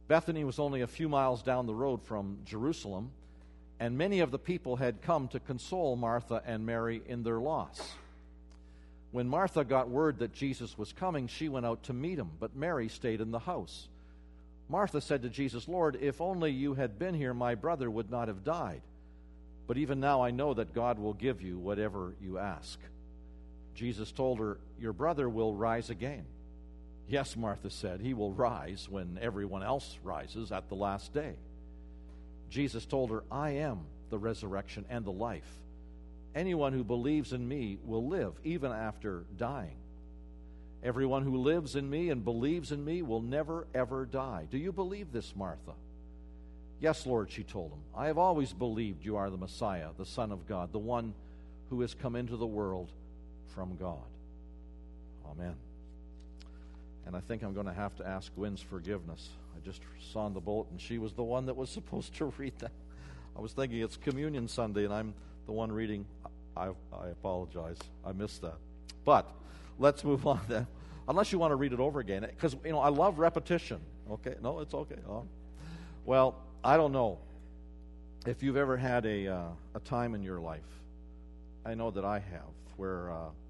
Bethany was only a few miles down the road from Jerusalem, and many of the people had come to console Martha and Mary in their loss. When Martha got word that Jesus was coming, she went out to meet him, but Mary stayed in the house. Martha said to Jesus, "Lord, if only you had been here, my brother would not have died. But even now I know that God will give you whatever you ask." Jesus told her, "Your brother will rise again." "Yes," Martha said, "he will rise when everyone else rises at the last day." Jesus told her, "I am the resurrection and the life. Anyone who believes in me will live even after dying. Everyone who lives in me and believes in me will never, ever die. Do you believe this, Martha?" "Yes, Lord," she told him. "I have always believed you are the Messiah, the Son of God, the one who has come into the world from God." Amen. And I think I'm going to have to ask Gwen's forgiveness. I just saw in the bulletin she was the one that was supposed to read that. I was thinking it's Communion Sunday, and I'm the one reading. I apologize. I missed that. But let's move on then. Unless you want to read it over again. Because, I love repetition. Okay? No, it's okay. Well, I don't know if you've ever had a time in your life. I know that I have, where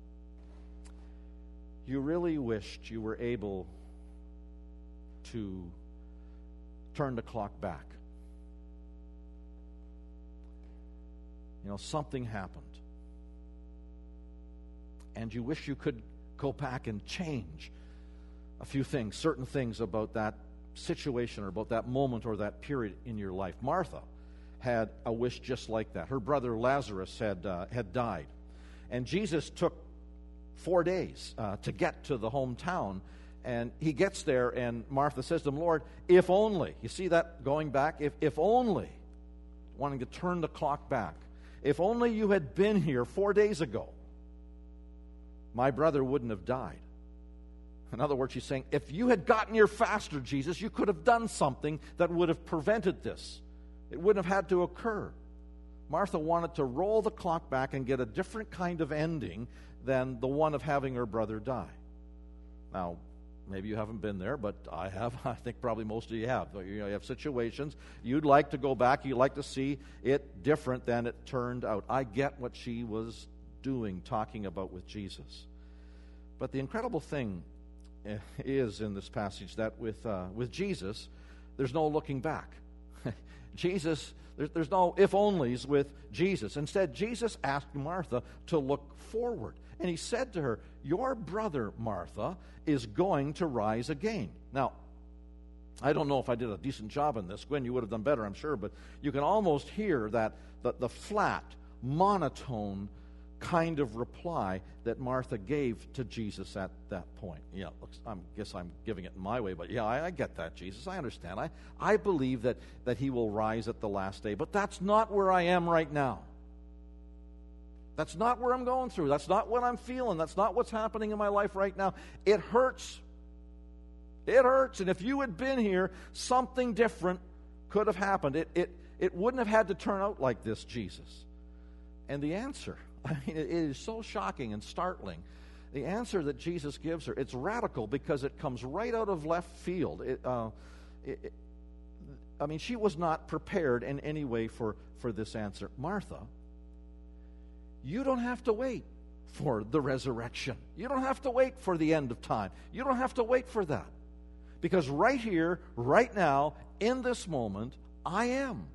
you really wished you were able to turn the clock back. Something happened. And you wish you could go back and change a few things, certain things about that situation or about that moment or that period in your life. Martha had a wish just like that. Her brother Lazarus had died. And Jesus took 4 days to get to the hometown. And he gets there, and Martha says to him, "Lord, if only," you see that going back? If only, wanting to turn the clock back. "If only you had been here 4 days ago, my brother wouldn't have died." In other words, she's saying, if you had gotten here faster, Jesus, you could have done something that would have prevented this. It wouldn't have had to occur. Martha wanted to roll the clock back and get a different kind of ending than the one of having her brother die. Now, maybe you haven't been there, but I have. I think probably most of you have. You have situations you'd like to go back. You'd like to see it different than it turned out. I get what she was doing, talking about with Jesus. But the incredible thing is in this passage that with Jesus, there's no looking back. Jesus, there's no if-onlys with Jesus. Instead, Jesus asked Martha to look forward. And he said to her, "Your brother, Martha, is going to rise again." Now, I don't know if I did a decent job in this. Gwen, you would have done better, I'm sure. But you can almost hear that the flat, monotone kind of reply that Martha gave to Jesus at that point. Yeah, I guess I'm giving it in my way, but yeah, I get that, Jesus. I understand. I believe that he will rise at the last day, but that's not where I am right now. That's not where I'm going through. That's not what I'm feeling. That's not what's happening in my life right now. It hurts. It hurts, and if you had been here, something different could have happened. It wouldn't have had to turn out like this, Jesus. And the answer, it is so shocking and startling. The answer that Jesus gives her, it's radical because it comes right out of left field. She was not prepared in any way for this answer. Martha, you don't have to wait for the resurrection. You don't have to wait for the end of time. You don't have to wait for that. Because right here, right now, in this moment, I am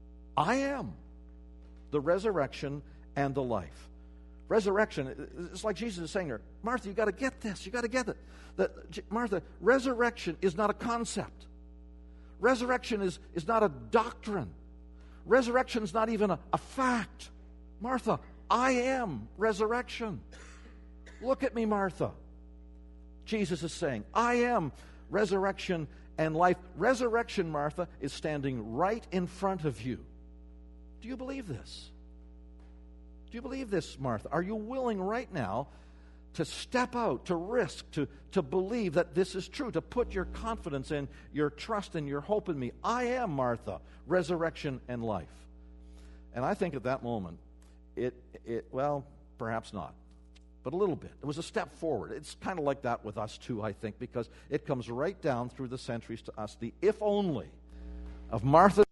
the resurrection and the life. Resurrection, it's like Jesus is saying to her, Martha, you got to get this. You got to get it. Martha, resurrection is not a concept. Resurrection is not a doctrine. Resurrection is not even a fact. Martha, I am resurrection. Look at me, Martha. Jesus is saying, I am resurrection and life. Resurrection, Martha, is standing right in front of you. Do you believe this? Do you believe this, Martha? Are you willing right now to step out, to risk, to believe that this is true, to put your confidence in, your trust and your hope in me? I am, Martha, resurrection and life. And I think at that moment, well, perhaps not. but a little bit. It was a step forward. It's kind of like that with us too, I think, because it comes right down through the centuries to us. The if only of Martha